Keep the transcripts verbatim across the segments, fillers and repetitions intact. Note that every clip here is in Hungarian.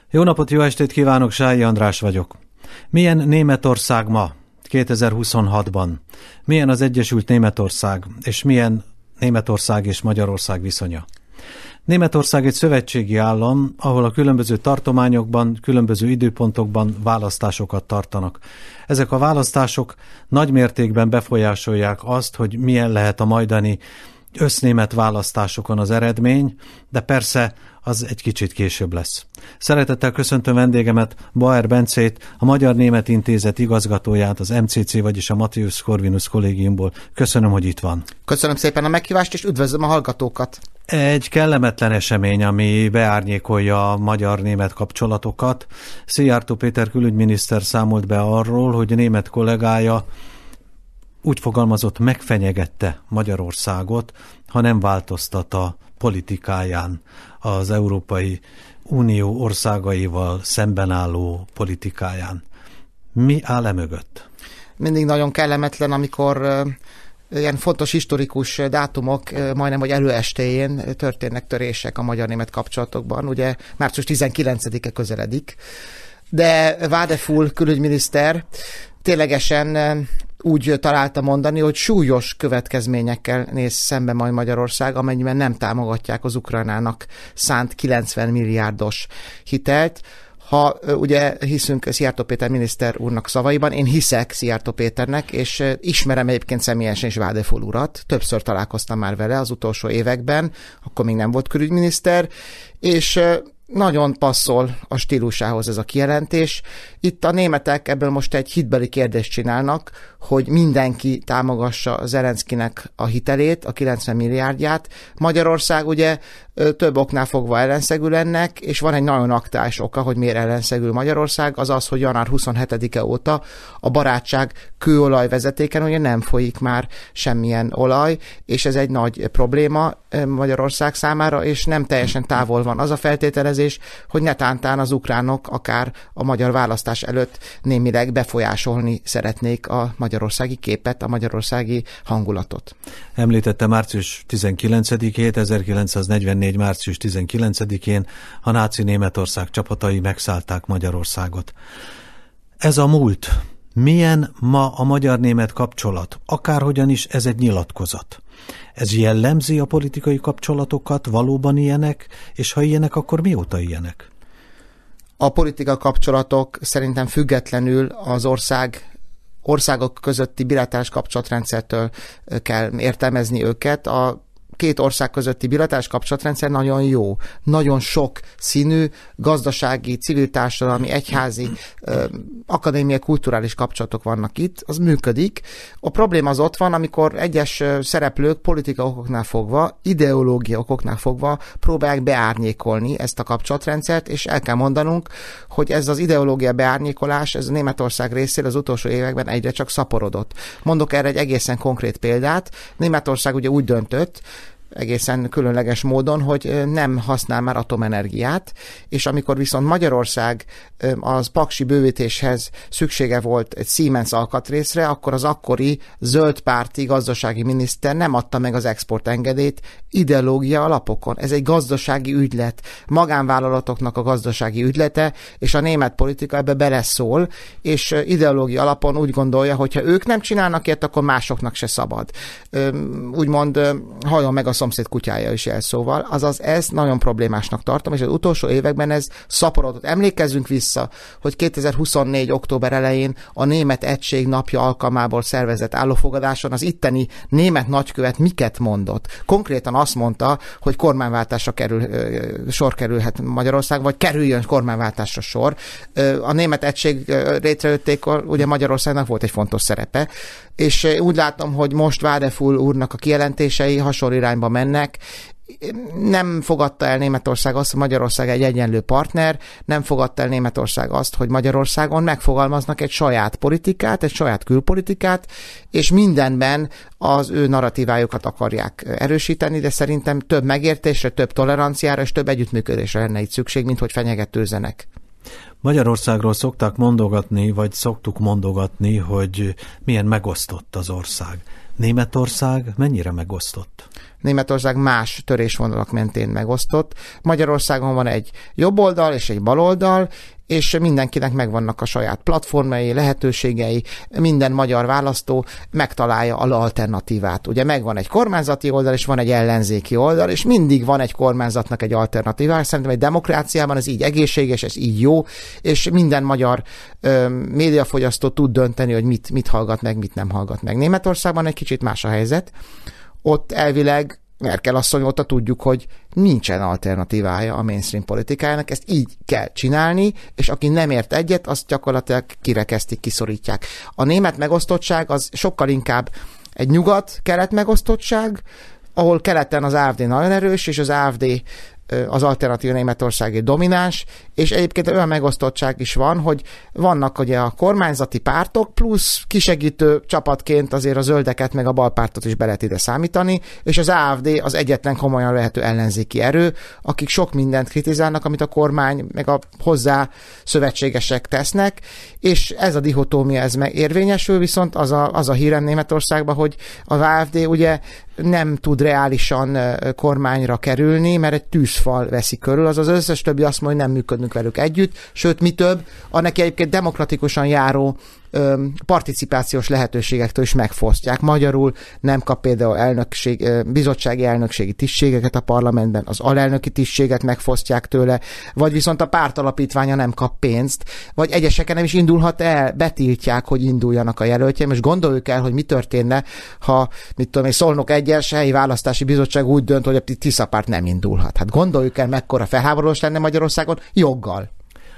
Jó napot, jó estét kívánok, Sályi András vagyok. Milyen Németország ma, kétezer-huszonhatban? Milyen az Egyesült Németország, és milyen Németország és Magyarország viszonya? Németország egy szövetségi állam, ahol a különböző tartományokban, különböző időpontokban választásokat tartanak. Ezek a választások nagy mértékben befolyásolják azt, hogy milyen lehet a majdani össznémet választásokon az eredmény, de persze az egy kicsit később lesz. Szeretettel köszöntöm vendégemet, Bauer Bencét, a Magyar-Német Intézet igazgatóját, az em cé cé, vagyis a Matthias Corvinus kollégiumból. Köszönöm, hogy itt van. Köszönöm szépen a meghívást, és üdvözlöm a hallgatókat. Egy kellemetlen esemény, ami beárnyékolja a magyar-német kapcsolatokat. Szijjártó Péter külügyminiszter számolt be arról, hogy a német kollégája úgy fogalmazott, megfenyegette Magyarországot, ha nem változtat a politikáján, az Európai Unió országaival szemben álló politikáján. Mi áll e mögött? Mindig nagyon kellemetlen, amikor uh, ilyen fontos historikus dátumok, uh, majdnem, hogy előestéjén történnek törések a magyar-német kapcsolatokban. Ugye március tizenkilencedike közeledik, de Wadefull külügyminiszter ténylegesen uh, úgy találta mondani, hogy súlyos következményekkel néz szembe majd Magyarország, amennyiben nem támogatják az Ukrajnának szánt kilencven milliárdos hitelt. Ha ugye hiszünk Szijjártó Péter miniszter úrnak szavaiban, én hiszek Szijjártó Péternek, és ismerem egyébként személyesen is Wadefull urat, többször találkoztam már vele az utolsó években, akkor még nem volt külügyminiszter, és nagyon passzol a stílusához ez a kijelentés. Itt a németek ebből most egy hitbeli kérdést csinálnak, hogy mindenki támogassa Zelenszkinek a hitelét, a kilencven milliárdját. Magyarország ugye több oknál fogva ellenszegül ennek, és van egy nagyon aktuális oka, hogy miért ellenszegül Magyarország, az az, hogy január huszonhetedike óta a barátság kőolajvezetéken ugye nem folyik már semmilyen olaj, és ez egy nagy probléma Magyarország számára, és nem teljesen távol van az a feltételezés, hogy netántán az ukránok akár a magyar választás előtt némileg befolyásolni szeretnék a magyarországi képet, a magyarországi hangulatot. Említette március tizenkilencedikét, ezerkilencszáznegyvennégy. március tizenkilencedikén a náci Németország csapatai megszállták Magyarországot. Ez a múlt. Milyen ma a magyar-német kapcsolat? Akárhogyan is ez egy nyilatkozat. Ez jellemzi a politikai kapcsolatokat, valóban ilyenek, és ha ilyenek, akkor mióta ilyenek? A politika kapcsolatok szerintem függetlenül az ország országok közötti bilaterális kapcsolatrendszertől kell értelmezni őket. A két ország közötti bilaterális kapcsolatrendszer nagyon jó, nagyon sok színű, gazdasági, civil társadalmi, egyházi, akadémiai, kulturális kapcsolatok vannak itt, az működik. A probléma az ott van, amikor egyes szereplők politika okoknál fogva, ideológia okoknál fogva próbálják beárnyékolni ezt a kapcsolatrendszert, és el kell mondanunk, hogy ez az ideológia beárnyékolás, ez a Németország részéről az utolsó években egyre csak szaporodott. Mondok erre egy egészen konkrét példát. Németország ugye úgy döntött, egészen különleges módon, hogy nem használ már atomenergiát, és amikor viszont Magyarország az paksi bővítéshez szüksége volt egy Siemens alkatrészre, akkor az akkori zöldpárti gazdasági miniszter nem adta meg az exportengedélyt ideológia alapokon. Ez egy gazdasági ügylet, magánvállalatoknak a gazdasági ügylete, és a német politika ebbe beleszól, és ideológia alapon úgy gondolja, hogy ha ők nem csinálnak ilyet, akkor másoknak se szabad. Úgymond halljon meg a szomszéd kutyája is jelszóval, azaz ezt nagyon problémásnak tartom, és az utolsó években ez szaporodott. Emlékezzünk vissza, hogy kétezer-huszonnégy. október elején a Német Egység napja alkalmából szervezett állófogadáson az itteni német nagykövet miket mondott? Konkrétan azt mondta, hogy kormányváltásra kerül, sor kerülhet Magyarország, vagy kerüljön kormányváltásra sor. A Német Egység létrejöttékor ugye Magyarországnak volt egy fontos szerepe, és úgy látom, hogy most Wadefull úrnak a kijelentései hasonló irányba mennek. Nem fogadta el Németország azt, hogy Magyarország egy egyenlő partner, nem fogadta el Németország azt, hogy Magyarországon megfogalmaznak egy saját politikát, egy saját külpolitikát, és mindenben az ő narratívájukat akarják erősíteni, de szerintem több megértésre, több toleranciára és több együttműködésre lenne itt szükség, mint hogy fenyegetőzzenek. Magyarországról szokták mondogatni, vagy szoktuk mondogatni, hogy milyen megosztott az ország. Németország mennyire megosztott? Németország más törésvonalak mentén megosztott. Magyarországon van egy jobb oldal és egy bal oldal, és mindenkinek megvannak a saját platformjai, lehetőségei, minden magyar választó megtalálja az alternatívát. Ugye megvan egy kormányzati oldal, és van egy ellenzéki oldal, és mindig van egy kormányzatnak egy alternatívája. Szerintem egy demokráciában ez így egészséges, ez így jó, és minden magyar ö, médiafogyasztó tud dönteni, hogy mit, mit hallgat meg, mit nem hallgat meg. Németországban egy kicsit más a helyzet. Ott elvileg Merkel asszony óta tudjuk, hogy nincsen alternatívája a mainstream politikájának, ezt így kell csinálni, és aki nem ért egyet, azt gyakorlatilag kirekesztik, kiszorítják. A német megosztottság az sokkal inkább egy nyugat-kelet megosztottság, ahol keleten az á ef dé nagyon erős, és az á ef dé az alternatív németországi domináns, és egyébként olyan megosztottság is van, hogy vannak ugye a kormányzati pártok, plusz kisegítő csapatként azért a zöldeket meg a balpártot is be lehet ide számítani, és az á ef dé az egyetlen komolyan lehető ellenzéki erő, akik sok mindent kritizálnak, amit a kormány meg a hozzá szövetségesek tesznek, és ez a dihotómia ez meg érvényesül, viszont az a, az a hírem Németországban, hogy az á ef dé ugye nem tud reálisan kormányra kerülni, mert egy tűzfal veszi körül, azaz az összes többi azt mondja, hogy nem működünk velük együtt, sőt, mi több, a neki egyébként demokratikusan járó ö, participációs lehetőségektől is megfosztják. Magyarul nem kap például elnökség, ö, bizottsági elnökségi tisztségeket a parlamentben, az alelnöki tisztséget megfosztják tőle, vagy viszont a pártalapítványa nem kap pénzt, vagy egyeseken nem is indulhat el, betiltják, hogy induljanak a jelöltjeim, és gondoljuk el, hogy mi történne, ha, mit tudom én, Szolnok egyes helyi választási bizottság úgy dönt, hogy a Tiszapárt nem indulhat. Hát gondoljuk el, mekkora felháborodás lenne Magyarországon, joggal.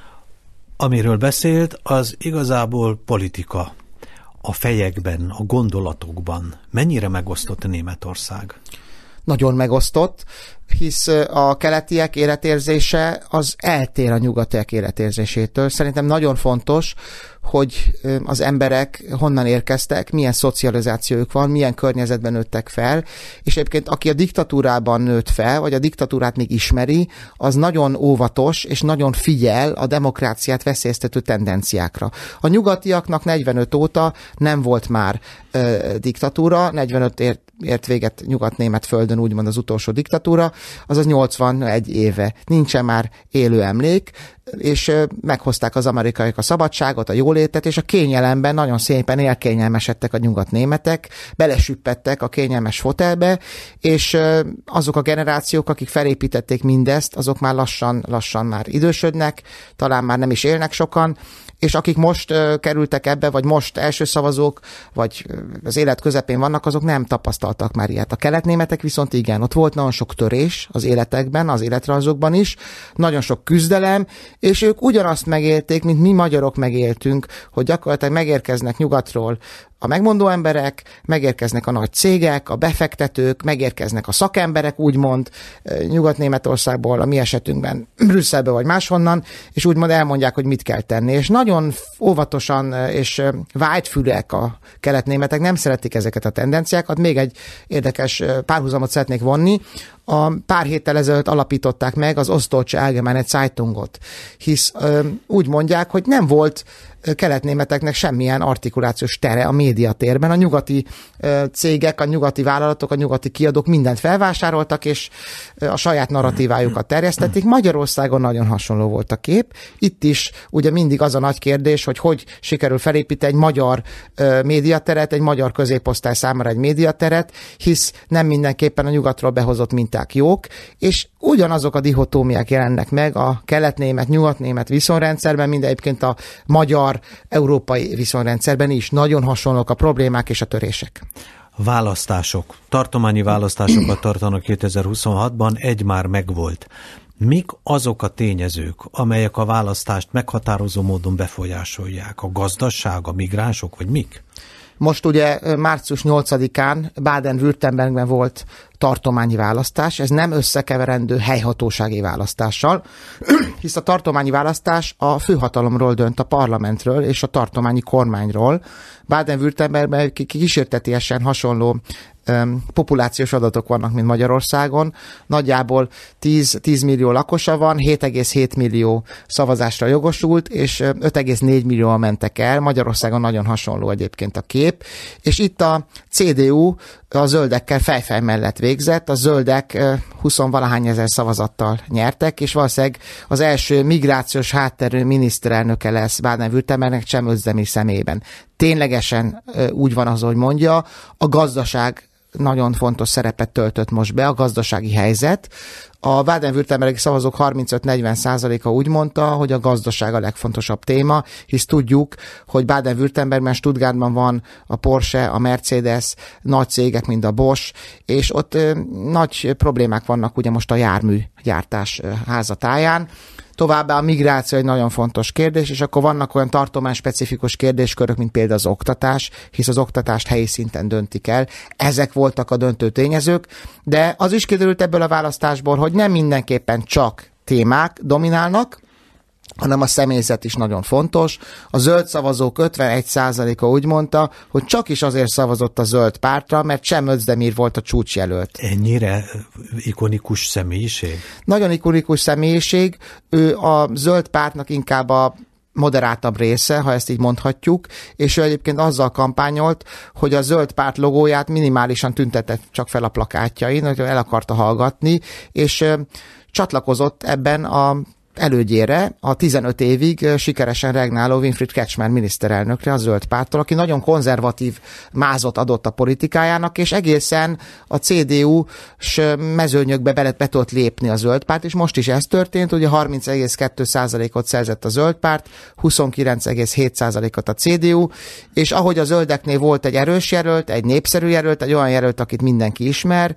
Amiről beszélt, az igazából politika. A fejekben, a gondolatokban. Mennyire megosztott Németország? Nagyon megosztott, hisz a keletiek életérzése az eltér a nyugatiak életérzésétől. Szerintem nagyon fontos, hogy az emberek honnan érkeztek, milyen szocializációjuk van, milyen környezetben nőttek fel, és egyébként aki a diktatúrában nőtt fel, vagy a diktatúrát még ismeri, az nagyon óvatos, és nagyon figyel a demokráciát veszélyeztető tendenciákra. A nyugatiaknak negyvenöt óta nem volt már ö, diktatúra, negyvenöt ért, ért véget nyugat-német földön, úgymond az utolsó diktatúra, azaz nyolcvanegy éve. Nincsen már élő emlék, és meghozták az amerikaiak a szabadságot, a jólétet, és a kényelemben nagyon szépen elkényelmesedtek a nyugatnémetek, belesüppettek a kényelmes fotelbe, és azok a generációk, akik felépítették mindezt, azok már lassan, lassan már idősödnek, talán már nem is élnek sokan, és akik most uh, kerültek ebbe, vagy most első szavazók, vagy az élet közepén vannak, azok nem tapasztaltak már ilyet. A keletnémetek viszont igen, ott volt nagyon sok törés az életekben, az életrajzokban is, nagyon sok küzdelem, és ők ugyanazt megélték, mint mi magyarok megéltünk, hogy gyakorlatilag megérkeznek nyugatról a megmondó emberek, megérkeznek a nagy cégek, a befektetők, megérkeznek a szakemberek, úgymond Nyugat-Németországból, a mi esetünkben Brüsszelbe vagy máshonnan, és úgymond elmondják, hogy mit kell tenni. És nagyon óvatosan és vágyfülek a keletnémetek, nem szeretik ezeket a tendenciákat. Még egy érdekes párhuzamot szeretnék vonni. A pár héttel ezelőtt alapították meg az Ostdeutsche Allgemeine Zeitungot, hisz ö, úgy mondják, hogy nem volt keletnémeteknek semmilyen artikulációs tere a médiatérben. A nyugati ö, cégek, a nyugati vállalatok, a nyugati kiadók mindent felvásároltak, és ö, a saját narratívájukat terjesztették. Magyarországon nagyon hasonló volt a kép. Itt is ugye mindig az a nagy kérdés, hogy hogy sikerül felépíteni egy magyar ö, médiateret, egy magyar középosztály számára egy médiateret, hisz nem mindenképpen a nyugatról behozott minták jók, és ugyanazok a dihotómiák jelennek meg a keletnémet, nyugatnémet viszonyrendszerben, mind egyébként a magyar, európai viszonyrendszerben is. Nagyon hasonlók a problémák és a törések. Választások. Tartományi választásokat tartanak kétezer-huszonhatban, egy már megvolt. Mik azok a tényezők, amelyek a választást meghatározó módon befolyásolják? A gazdaság, a migránsok, vagy mik? Most ugye március nyolcadikán Baden-Württembergben volt tartományi választás, ez nem összekeverendő helyhatósági választással, hisz a tartományi választás a főhatalomról dönt, a parlamentről és a tartományi kormányról. Baden-Württembergben kísértetiesen hasonló um, populációs adatok vannak, mint Magyarországon. Nagyjából tíz millió lakosa van, hét egész hét millió szavazásra jogosult, és öt egész négy millióan mentek el. Magyarországon nagyon hasonló egyébként a kép. És itt a cé dé u a zöldekkel fejfej mellett végzett, a zöldek huszonvalahány ezer szavazattal nyertek, és valószínűleg az első migrációs hátterű miniszterelnöke lesz Baden-Württembergnek Cem Özdemir személyében. Ténylegesen úgy van az, hogy mondja, a gazdaság nagyon fontos szerepet töltött most be, a gazdasági helyzet. A Baden-Württembergi szavazók harmincöt-negyven százaléka úgy mondta, hogy a gazdaság a legfontosabb téma, hisz tudjuk, hogy Baden-Württembergben, Stuttgartban van a Porsche, a Mercedes, nagy cégek, mint a Bosch, és ott ö, nagy problémák vannak ugye most a járműgyártás házatáján. Továbbá a migráció egy nagyon fontos kérdés, és akkor vannak olyan tartományspecifikus kérdéskörök, mint például az oktatás, hisz az oktatást helyi szinten döntik el. Ezek voltak a döntő tényezők, de az is kiderült ebből a választásból, hogy nem mindenképpen csak témák dominálnak, hanem a személyzet is nagyon fontos. A zöld szavazók ötvenegy százaléka úgy mondta, hogy csak is azért szavazott a zöld pártra, mert Cem Özdemir volt a csúcsjelölt. Ennyire ikonikus személyiség? Nagyon ikonikus személyiség. Ő a zöld pártnak inkább a moderáltabb része, ha ezt így mondhatjuk, és ő egyébként azzal kampányolt, hogy a zöld párt logóját minimálisan tüntetett csak fel a plakátjain, hogy el akarta hallgatni, és ö, csatlakozott ebben a elődjére, a tizenöt évig sikeresen regnáló Winfried Kretschmann miniszterelnökre, a zöld párttól, aki nagyon konzervatív mázot adott a politikájának, és egészen a cé dé u-s mezőnyökbe be, be tudott lépni a zöld párt, és most is ez történt, ugye harminc egész kettő százalékot szerzett a zöld párt, huszonkilenc egész hét százalékot a cé dé u, és ahogy a zöldeknél volt egy erős jelölt, egy népszerű jelölt, egy olyan jelölt, akit mindenki ismer,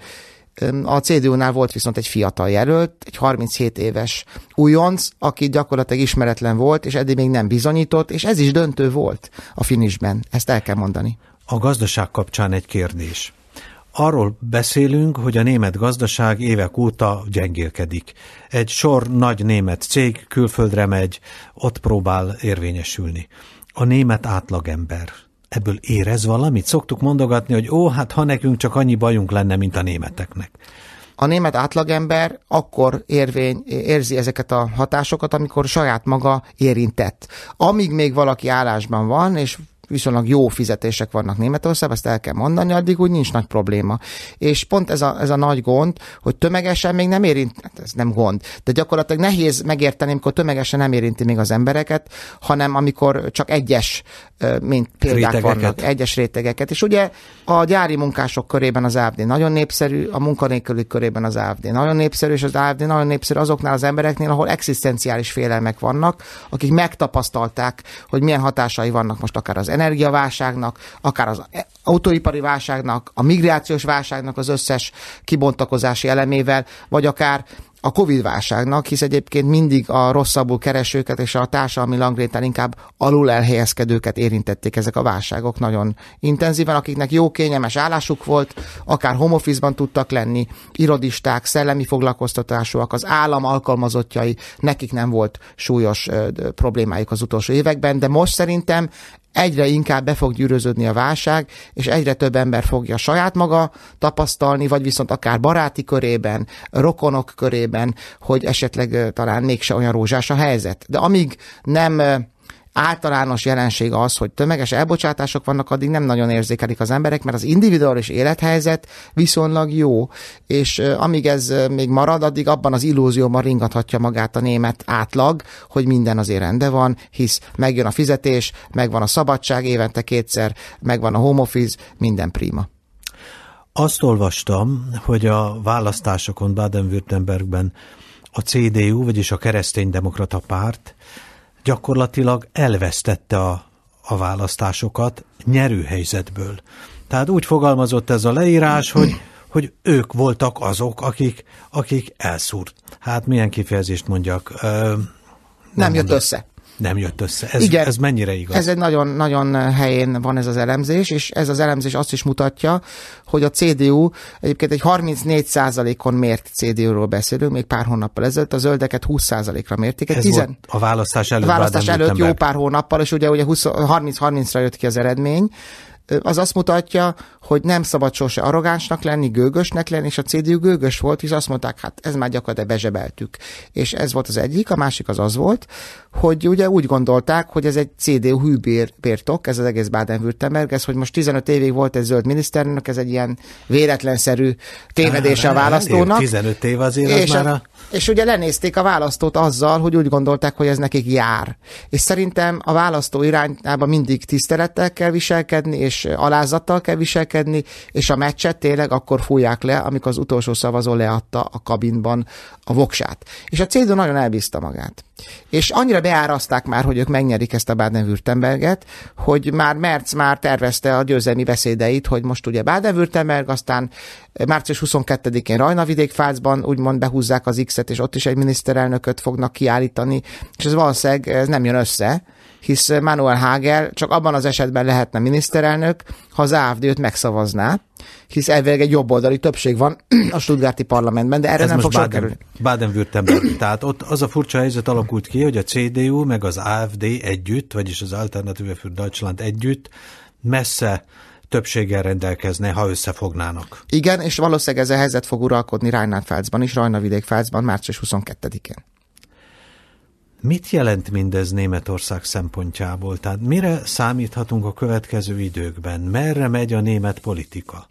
a cé dé u-nál volt viszont egy fiatal jelölt, egy harminchét éves újonc, aki gyakorlatilag ismeretlen volt, és eddig még nem bizonyított, és ez is döntő volt a finishben. Ezt el kell mondani. A gazdaság kapcsán egy kérdés. Arról beszélünk, hogy a német gazdaság évek óta gyengélkedik. Egy sor nagy német cég külföldre megy, ott próbál érvényesülni. A német átlagember ebből érez valamit? Szoktuk mondogatni, hogy ó, hát ha nekünk csak annyi bajunk lenne, mint a németeknek. A német átlagember akkor érvény, érzi ezeket a hatásokat, amikor saját maga érintett. Amíg még valaki állásban van, és viszonylag jó fizetések vannak Németországban, ezt el kell mondani, addig úgy nincs nagy probléma. És pont ez a, ez a nagy gond, hogy tömegesen még nem érint, ez nem gond, de gyakorlatilag nehéz megérteni, amikor tömegesen nem érinti még az embereket, hanem amikor csak egyes, mint példák rétegeket. vannak, egyes rétegeket. És ugye a gyári munkások körében az á ef dé nagyon népszerű, a munkanélküli körében az á ef dé nagyon népszerű, és az á ef dé nagyon népszerű azoknál az embereknél, ahol egzisztenciális félelmek vannak, akik megtapasztalták, hogy milyen hatásai vannak most akár az energiaválságnak, akár az autóipari válságnak, a migrációs válságnak az összes kibontakozási elemével, vagy akár a Covid-válságnak, hisz egyébként mindig a rosszabbul keresőket és a társadalmi langréten inkább alul elhelyezkedőket érintették ezek a válságok nagyon intenzíven, akiknek jó, kényelmes állásuk volt, akár home office-ban tudtak lenni, irodisták, szellemi foglalkoztatásúak, az állam alkalmazottjai, nekik nem volt súlyos ö, problémájuk az utolsó években, de most szerintem egyre inkább be fog gyűröződni a válság, és egyre több ember fogja saját maga tapasztalni, vagy viszont akár baráti körében, rokonok körében, hogy esetleg talán mégse olyan rózsás a helyzet. De amíg nem általános jelenség az, hogy tömeges elbocsátások vannak, addig nem nagyon érzékelik az emberek, mert az individuális élethelyzet viszonylag jó, és amíg ez még marad, addig abban az illúzióban ringathatja magát a német átlag, hogy minden azért rendben van, hisz megjön a fizetés, megvan a szabadság évente kétszer, megvan a home office, minden prima. Azt olvastam, hogy a választásokon Baden-Württembergben a cé dé u, vagyis a kereszténydemokrata párt gyakorlatilag elvesztette a, a választásokat nyerőhelyzetből. Tehát úgy fogalmazott ez a leírás, hogy, hogy ők voltak azok, akik, akik elszúrt. Hát milyen kifejezést mondjak? Ö, nem nem jött össze. Nem jött össze. Ez, Igen, ez mennyire igaz? Ez egy nagyon, nagyon helyén van ez az elemzés, és ez az elemzés azt is mutatja, hogy a cé dé u egyébként egy harmincnégy százalékon mért cé dé u-ról beszélünk, még pár hónappal ezelőtt, a zöldeket húsz százalékra mérték. Ez tizen... volt a választás előtt. A választás előtt jó pár hónappal, és ugye, ugye harminc harmincra jött ki az eredmény, az azt mutatja, hogy nem szabad sose arrogánsnak lenni, gőgösnek lenni, és a cé dé u gőgös volt, hisz azt mondták, hát ez már gyakorlatilag bezsebeltük. És ez volt az egyik, a másik az az volt, hogy ugye úgy gondolták, hogy ez egy cé dé u hűbértok, ez az egész Baden-Württemberg, ez, hogy most tizenöt évig volt egy zöld miniszterelnök, ez egy ilyen véletlenszerű tévedése a választónak. tizenöt év azért az és már a, a... És ugye lenézték a választót azzal, hogy úgy gondolták, hogy ez nekik jár. És szerintem a választó irányában mindig tisztelettel kell viselkedni, és alázattal kell viselkedni, és a meccset tényleg akkor fújják le, amikor az utolsó szavazó leadta a kabinban a voksát. És a cé dé u nagyon elbízta magát. És annyira beáraszták már, hogy ők megnyerik ezt a Baden-Württemberget, hogy már Merz már tervezte a győzelmi beszédeit, hogy most ugye Baden-Württemberg, aztán március huszonkettedikén Rajna-Vidék-Pfalzban úgymond behúzzák az X-et, és ott is egy miniszterelnököt fognak kiállítani, és ez valószínűleg ez nem jön össze, hisz Manuel Hagel csak abban az esetben lehetne miniszterelnök, ha az á ef dé őt megszavazná, hisz elvileg egy jobboldali többség van a stuttgarti parlamentben, de erre ez nem fog sor kerülni. Baden-Württemberg. Tehát ott az a furcsa helyzet alakult ki, hogy a cé dé u meg az á ef dé együtt, vagyis az Alternative für Deutschland együtt messze többséggel rendelkezne, ha összefognának. Igen, és valószínűleg ez a helyzet fog uralkodni Rheinland-Pfalzban is, Rajna-Vidék-Pfalzban március huszonkettedikén. Mit jelent mindez Németország szempontjából? Tehát mire számíthatunk a következő időkben? Merre megy a német politika?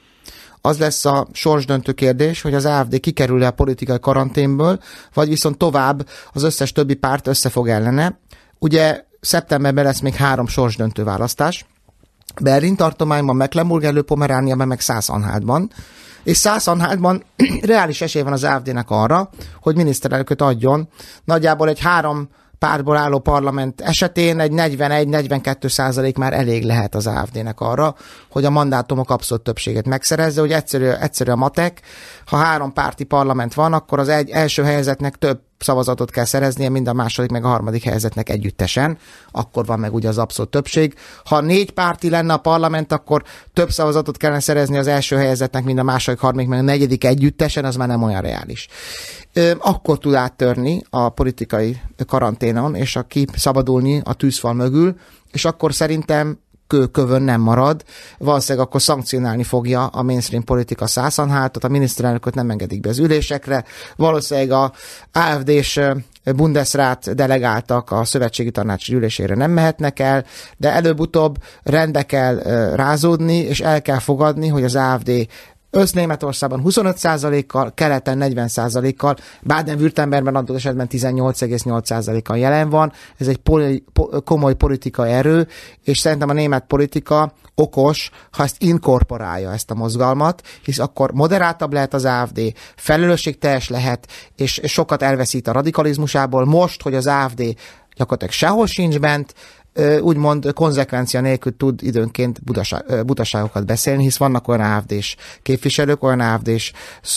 Az lesz a sorsdöntő kérdés, hogy az á ef dé kikerül-e a politikai karanténből, vagy viszont tovább az összes többi párt összefog ellene. Ugye szeptemberben lesz még három sorsdöntő választás. Berlin tartományban, Mecklenburg-Előpomerániában, meg Szász-Anhaltban. És Szász-Anhaltban reális esély van az á ef dé-nek arra, hogy miniszterelnököt adjon. Nagyjából egy három pártból álló parlament esetén egy negyvenegy-negyvenkettő százalék már elég lehet az á ef dé-nek arra, hogy a mandátumok abszolút többséget megszerezze, hogy egyszerű, egyszerű a matek. Ha három párti parlament van, akkor az egy első helyezetnek több szavazatot kell szereznie, mind a második, meg a harmadik helyezetnek együttesen, akkor van meg ugye az abszolút többség. Ha négy párti lenne a parlament, akkor több szavazatot kellene szerezni az első helyezetnek, mind a második, harmadik, meg a negyedik együttesen, az már nem olyan reális. Akkor tud áttörni a politikai karanténon, és a kiszabadulni a tűzfal mögül, és akkor szerintem kőkövön nem marad, valószínűleg akkor szankcionálni fogja a mainstream politika Szász-Anhaltot, a miniszterelnököt nem engedik be az ülésekre, valószínűleg a á ef dés Bundesrat delegáltak a szövetségi tanács ülésére nem mehetnek el, de előbb-utóbb rendbe kell rázódni, és el kell fogadni, hogy az á ef dé Össz-Németországban huszonöt százalékkal, keleten negyven százalékkal, Baden-Württembergben adott esetben tizennyolc egész nyolc százalékkal jelen van. Ez egy poli, po, komoly politikai erő, és szerintem a német politika okos, ha ezt inkorporálja, ezt a mozgalmat, hisz akkor moderáltabb lehet az á ef dé, felelősségteljes lehet, és sokat elveszít a radikalizmusából. Most, hogy az á ef dé gyakorlatilag sehol sincs bent, úgymond konzekvencia nélkül tud időnként butaságokat beszélni, hisz vannak olyan á ef dés képviselők, olyan á ef dés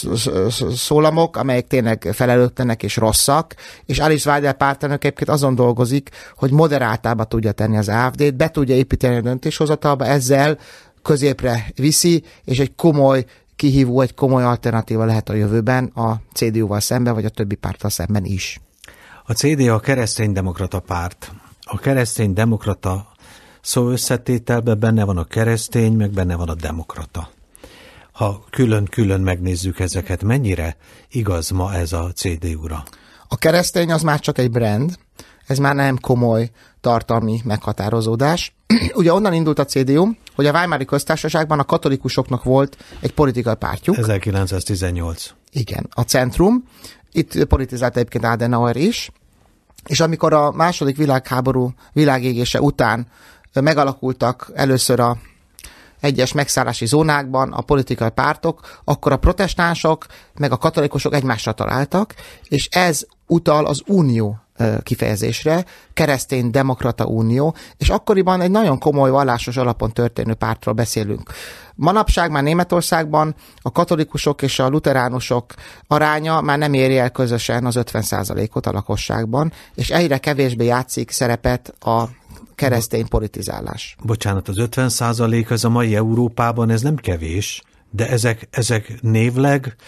szólamok, amelyek tényleg felelőtlenek és rosszak, és Alice Weidel pártelnök egyébként azon dolgozik, hogy moderáltába tudja tenni az á ef dét, be tudja építeni a döntéshozatalba, ezzel középre viszi, és egy komoly kihívó, egy komoly alternatíva lehet a jövőben a cé dé u-val szemben, vagy a többi párttal szemben is. A cé dé u a kereszténydemokrata párt. A keresztény-demokrata szó összetételben benne van a keresztény, meg benne van a demokrata. Ha külön-külön megnézzük ezeket, mennyire igaz ma ez a cé dé u-ra? A keresztény az már csak egy brand, ez már nem komoly tartalmi meghatározódás. Ugye onnan indult a cé dé u, hogy a Weimari köztársaságban a katolikusoknak volt egy politikai pártjuk. ezerkilencszáztizennyolc. Igen, a Centrum. Itt politizált egyébként Adenauer is. És amikor a második világháború világégése után megalakultak először a egyes megszállási zónákban a politikai pártok, akkor a protestánsok meg a katolikusok egymásra találtak, és ez utal az unió kifejezésre, keresztény-demokrata unió, és akkoriban egy nagyon komoly vallásos alapon történő pártról beszélünk. Manapság már Németországban a katolikusok és a luteránusok aránya már nem éri el közösen az ötven százalékot a lakosságban, és egyre kevésbé játszik szerepet a keresztény politizálás. Bocsánat, az ötven százalék az a mai Európában ez nem kevés, de ezek, ezek névleg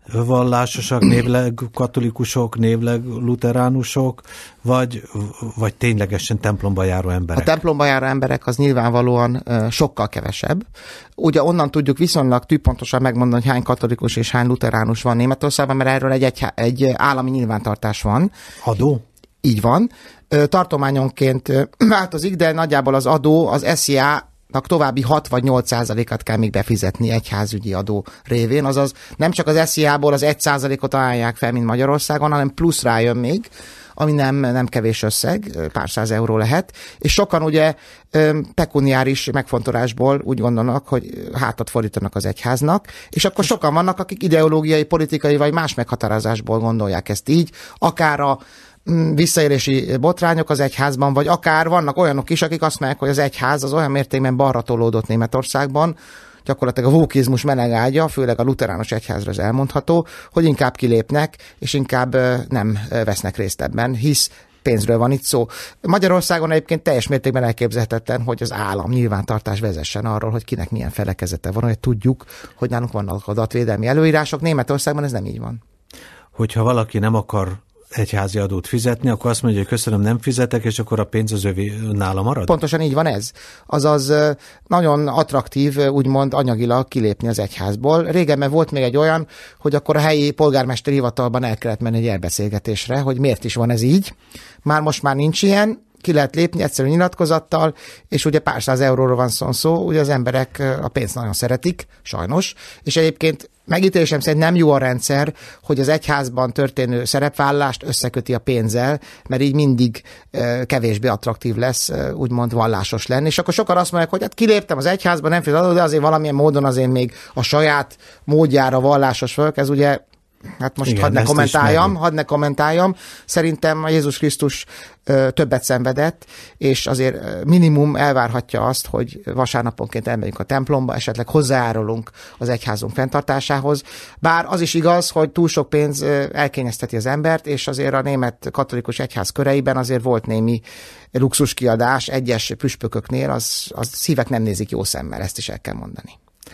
vallásosak, névleg katolikusok, névleg luteránusok, vagy, vagy ténylegesen templomba járó emberek? A templomba járó emberek az nyilvánvalóan sokkal kevesebb. Ugye onnan tudjuk viszonylag tűpontosan megmondani, hogy hány katolikus és hány luteránus van Németországban, mert erről egy, egy, egy állami nyilvántartás van. Adó? Így van. Tartományonként változik, de nagyjából az adó az es zé á-nak további hat vagy nyolc százalékát kell még befizetni egyházügyi adó révén, azaz nem csak az es zé á-ból az egy százalékot ajánlják fel, mint Magyarországon, hanem plusz rájön még, ami nem, nem kevés összeg, pár száz euró lehet, és sokan ugye pekuniáris megfontolásból úgy gondolnak, hogy hátat fordítanak az egyháznak, és akkor sokan vannak, akik ideológiai, politikai vagy más meghatározásból gondolják ezt így, akár a visszaélési botrányok az egyházban, vagy akár vannak olyanok is, akik azt mondják, hogy az egyház az olyan mértékben balra tolódott Németországban, gyakorlatilag a vókizmus melegágya, főleg a luteránus egyházra az elmondható, hogy inkább kilépnek, és inkább nem vesznek részt ebben, hisz pénzről van itt szó. Magyarországon egyébként teljes mértékben elképzelhetetlen, hogy az állam nyilvántartás vezessen arról, hogy kinek milyen felekezete van, hogy tudjuk, hogy nálunk vannak adatvédelmi előírások, Németországban ez nem így van. Hogyha valaki nem akar egyházi adót fizetni, akkor azt mondja, hogy köszönöm, nem fizetek, és akkor a pénz az övé nála marad? Pontosan így van ez. Azaz nagyon attraktív, úgymond anyagilag kilépni az egyházból. Régebben volt még egy olyan, hogy akkor a helyi polgármesteri hivatalban el kellett menni egy elbeszélgetésre, hogy miért is van ez így. Már most már nincs ilyen, ki lehet lépni egyszerű nyilatkozattal, és ugye pár száz euróról van szó, ugye az emberek a pénzt nagyon szeretik, sajnos, és egyébként megítélésem szerint nem jó a rendszer, hogy az egyházban történő szerepvállalást összeköti a pénzzel, mert így mindig kevésbé attraktív lesz, úgymond vallásos lenni. És akkor sokan azt mondják, hogy hát kiléptem az egyházban, nem fizetem, de azért valamilyen módon azért még a saját módjára vallásos vagyok. Ez ugye, hát most igen, hadd ne kommentáljam, hadd ne kommentáljam. Szerintem a Jézus Krisztus ö, többet szenvedett, és azért minimum elvárhatja azt, hogy vasárnaponként elmegyünk a templomba, esetleg hozzájárulunk az egyházunk fenntartásához. Bár az is igaz, hogy túl sok pénz elkényezteti az embert, és azért a német katolikus egyház köreiben azért volt némi luxuskiadás egyes püspököknél, az, az szívek nem nézik jó szemmel, ezt is el kell mondani.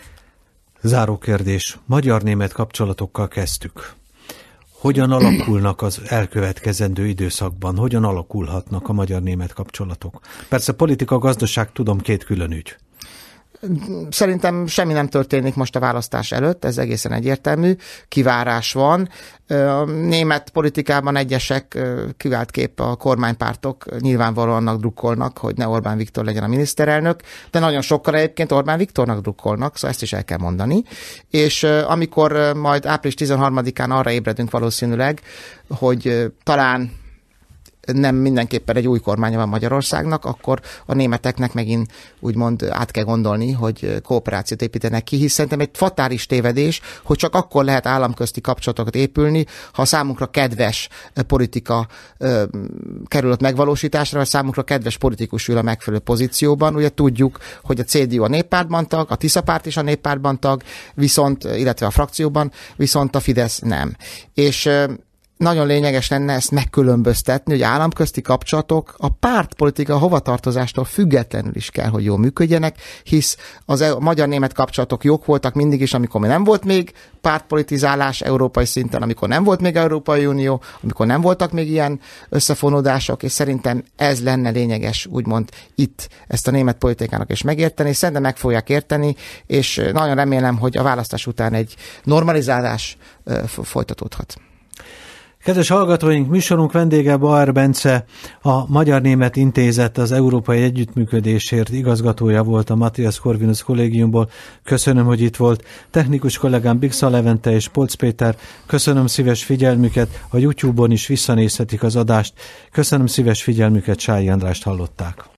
Záró kérdés. Magyar-német kapcsolatokkal kezdtük. Hogyan alakulnak az elkövetkezendő időszakban? Hogyan alakulhatnak a magyar-német kapcsolatok? Persze politika, gazdaság, tudom, két külön ügy. Szerintem semmi nem történik most a választás előtt, ez egészen egyértelmű, kivárás van. A német politikában egyesek, kiváltképp a kormánypártok nyilvánvalóan annak drukkolnak, hogy ne Orbán Viktor legyen a miniszterelnök, de nagyon sokan egyébként Orbán Viktornak drukkolnak, szóval ezt is el kell mondani. És amikor majd április tizenharmadikán arra ébredünk valószínűleg, hogy talán nem mindenképpen egy új kormánya van Magyarországnak, akkor a németeknek megint úgymond át kell gondolni, hogy kooperációt építenek ki, hisz szerintem egy fatális tévedés, hogy csak akkor lehet államközti kapcsolatokat épülni, ha számunkra kedves politika ö, kerül megvalósításra, vagy számunkra kedves politikus ül a megfelelő pozícióban. Ugye tudjuk, hogy a cé dé u a néppártban tag, a Tisza párt is a néppártban tag, viszont, illetve a frakcióban, viszont a Fidesz nem. És ö, nagyon lényeges lenne ezt megkülönböztetni, hogy államközti kapcsolatok a pártpolitika hovatartozástól függetlenül is kell, hogy jól működjenek, hisz az a magyar-német kapcsolatok jók voltak mindig is, amikor nem volt még pártpolitizálás európai szinten, amikor nem volt még Európai Unió, amikor nem voltak még ilyen összefonódások, és szerintem ez lenne lényeges, úgymond itt ezt a német politikának is megérteni, és szerintem meg fogják érteni, és nagyon remélem, hogy a választás után egy normalizálás folytatódhat. Kedves hallgatóink, műsorunk vendége Bauer Bence, a Magyar-Német Intézet az Európai Együttműködésért igazgatója volt a Matthias Corvinus Kollégiumból. Köszönöm, hogy itt volt. Technikus kollégám Bixa Levente és Polc Péter. Köszönöm szíves figyelmüket. A YouTube-on is visszanézhetik az adást. Köszönöm szíves figyelmüket, Sályi Andrást hallották.